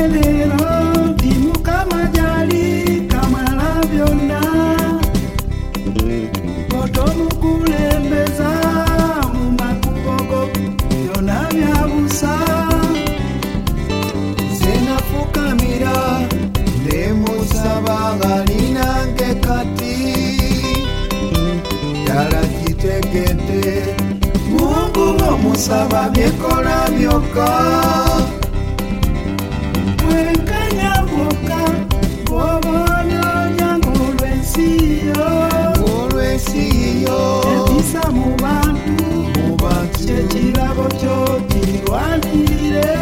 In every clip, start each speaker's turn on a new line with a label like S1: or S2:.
S1: lero timuka majali kamala byonna otomukulembeza mu makubogo byonna byabusa senafukamira nemusaba nga ninange kati ddala kitegedde Mungu omusaba byekola byokka wenkanya bwokka bw'oboonoonya ng'olw'ensiyo etisa mu bantu kyekirabo kyo kirwanirire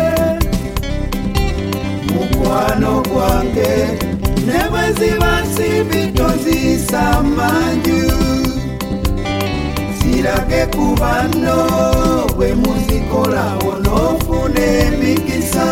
S1: mukwano gwange ne bwe ziba nsimbi toziisa manju zirage ku banno bwe muzikola onoofuna emikisa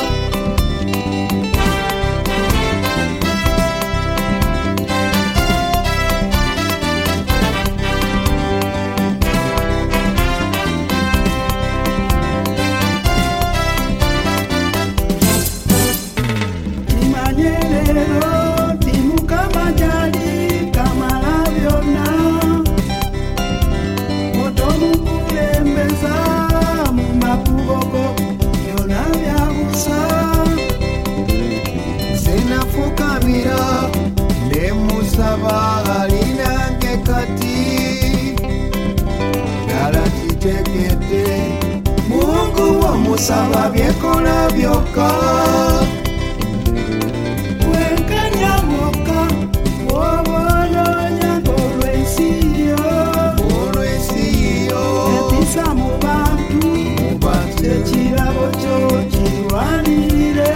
S1: nemusaba alinange kati ddala kitegedde Mungu omusaba byekola byokka wenkanya mwokka bw'oboonoonya ng'olw'ensiyo etisa mu bantu kyekirabo kyo kirwanirire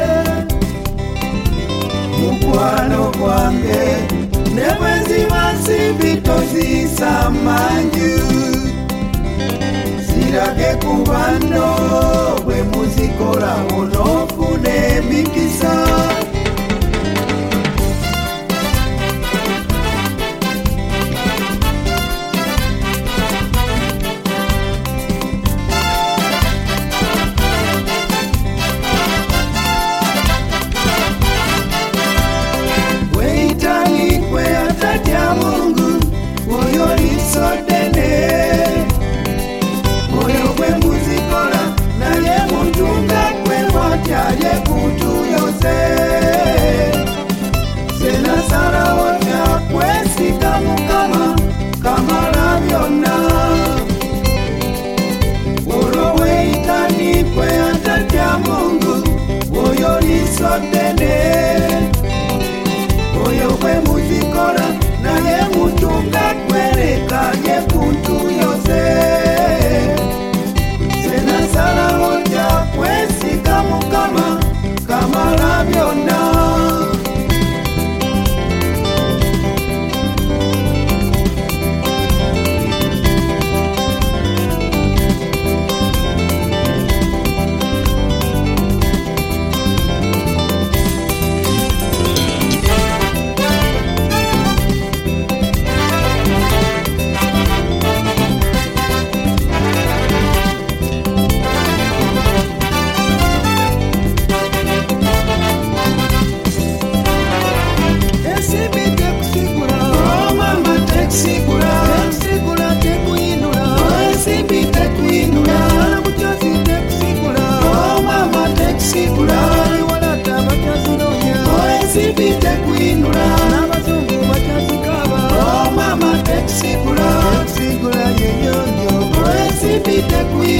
S1: mukwano gwange ne bwe ziba nsimbi toziisa manju zirage ku banno bwe muzikola onoofuna emikisa oyo bwe muzikola naye mutunga kwerekanye kuntu yose senasalawo nja kwesiga Mukama kamala byonna Te